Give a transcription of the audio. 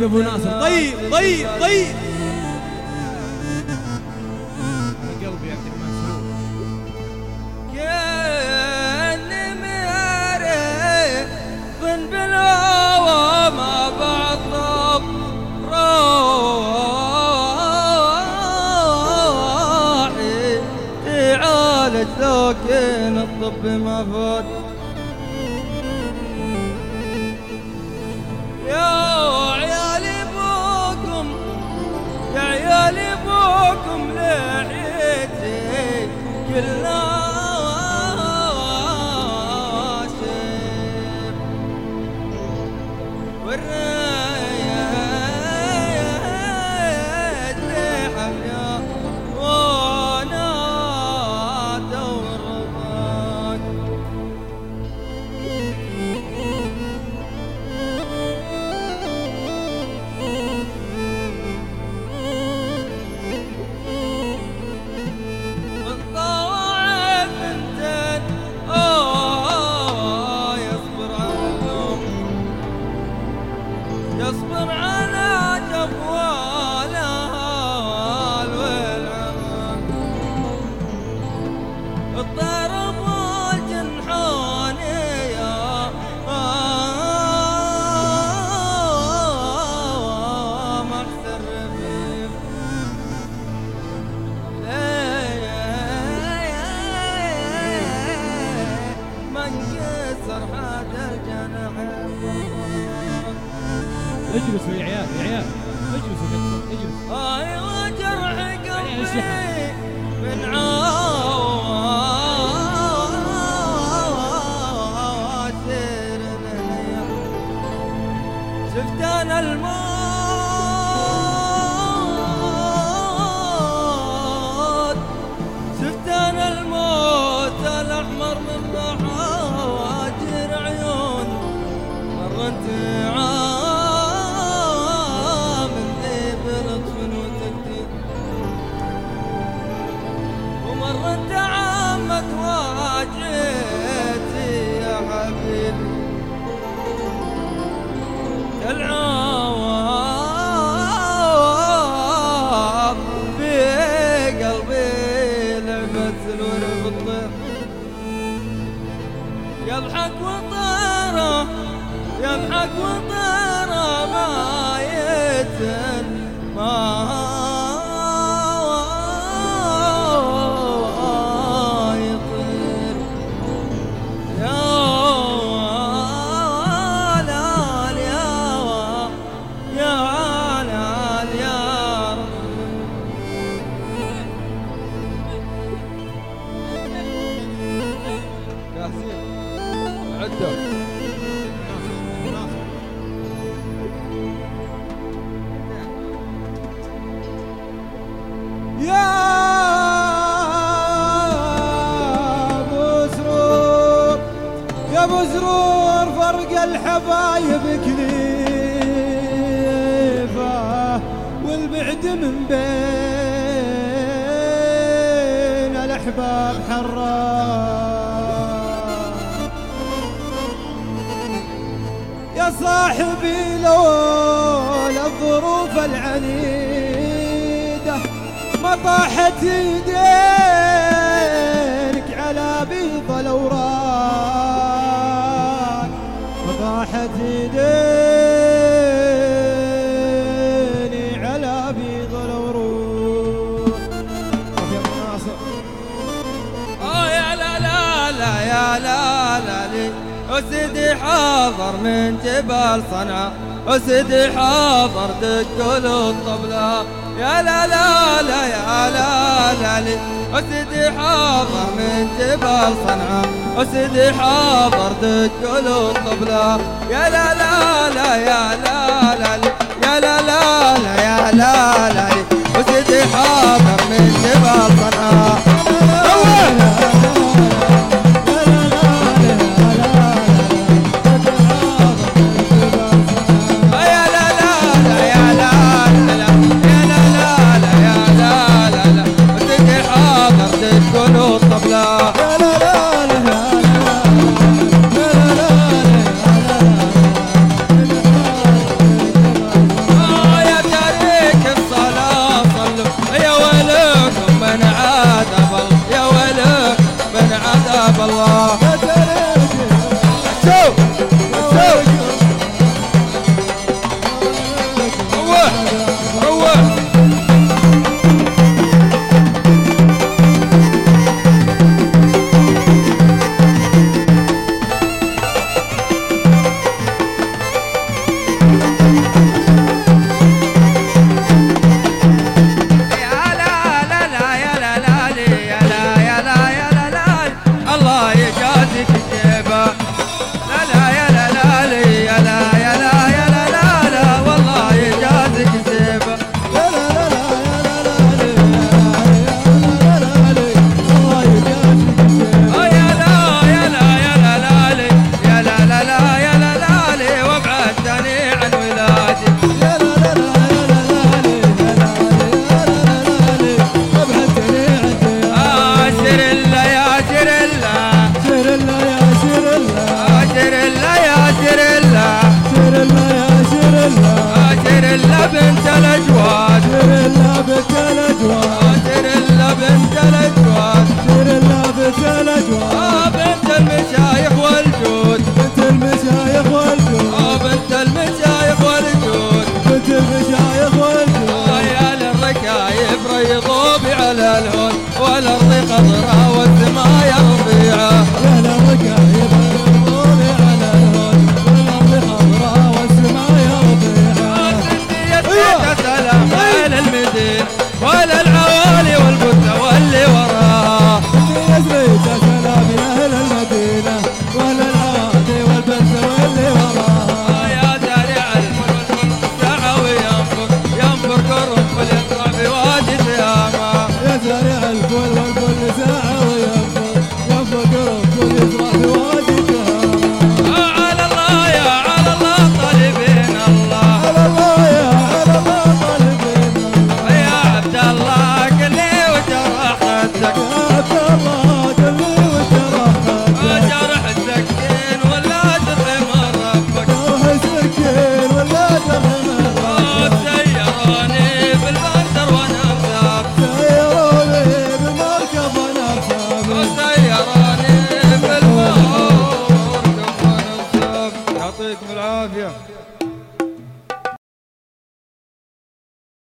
ابو ناصر. طيب طيب طيب قلبي عبد المنصور. كأني معرف بالهوى ما بعد طب روحي تعالج لكن الطب ما فات. يا عيالي بوكم يا عيالي بوكم لحيتي كلها شيب والرايات لحميا وانا دور رضاك. يصبر على جوالها والعمى الطرب والجنحان يا محسن رفيق من كسر هذا الجناح. اجلسوا يا عيال يا عيال اجلسوا اجلسوا. ايوه جرح قلبي من عاشر شفت انا الموت شفت انا الموت الاحمر من ضحاجر عيون مرت ومرت عامك واجيتي يا حبيبي العوام في قلبي لعبت الورد الطير يضحك وطيره يضحك وطيره ما يتن ما يا ابو زرور فرق الحبايب كليفه والبعد من بين الاحباب حرام. يا صاحبي لولا الظروف العنيده ما طاحت يدينك على بيض الاوراق ما طاحت يديني على بيض الاوراق. يا ناصر يا لا لا لا يا لا لا لي وسيدي حاضر من جبال صنعاء وسيدي حاضر دق الطبلة يا لا لا لا يا لا لا لي وسيدي حاضر من جبال صنعاء وسيدي حاضر دق الطبلة يا لا لا لا يا لا لا لي يا لا لا لا يا لا لا لي وسيدي حاضر من جبال صنعاء